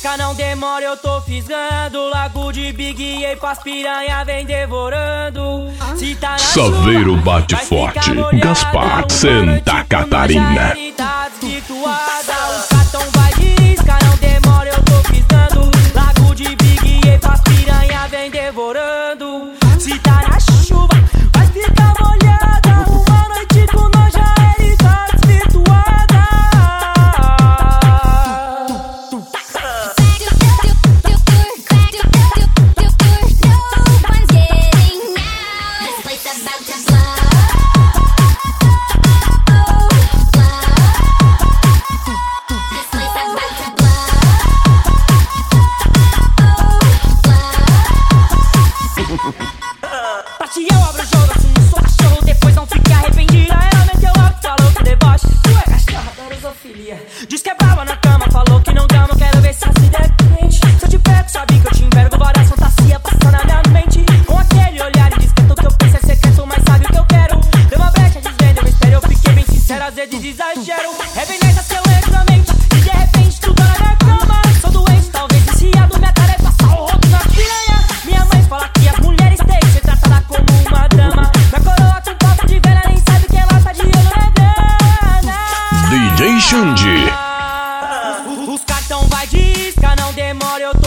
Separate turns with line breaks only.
isca, não demora, eu tô fisgando. Lago de Big E pras piranha vem devorando. Se tá na
Saveiro
chuva,
bate
vai
forte,
ficar molhada.
Gaspar,
Uma
Santa
noite
Catarina.
com nós, tá desvirtuada. O cartão vai de isca, não demora, eu tô fisgando. Lago de Big E pras piranha vem devorando. Se tá na chuva, vai ficar molhada. Uma noite com nós já ele tá desvirtuada. Pra ti eu abro o jogo, assumo, sou cachorro, depois não fique arrependida. Ela meteu alto, falou que deboche, tu é cachorra, adoro zoofilia. Diz que é brava na cama, falou que não dama, quero ver se a vida é quente. Se eu te pego, sabe que eu te envergo, várias fantasias passando na minha mente. Com aquele olhar indiscreto que eu penso é secreto, mas sabe o que eu quero. Deu uma brecha, desvenda, eu espero, eu fiquei bem sincero, às vezes exagero. É bem nessa que eu entro na mente, e de repente tu tá na minha cama. Sou doente, talvez viciado, minha tarefa é passar o rodo nas piranha. Minha mãe fala que as mulheres têm que ser tratadas como uma dama. Na coroa com papo de velha, nem sabe que ela tá de olho na grana.
DJ Xande.
Os cartão vai de isca, não demora, eu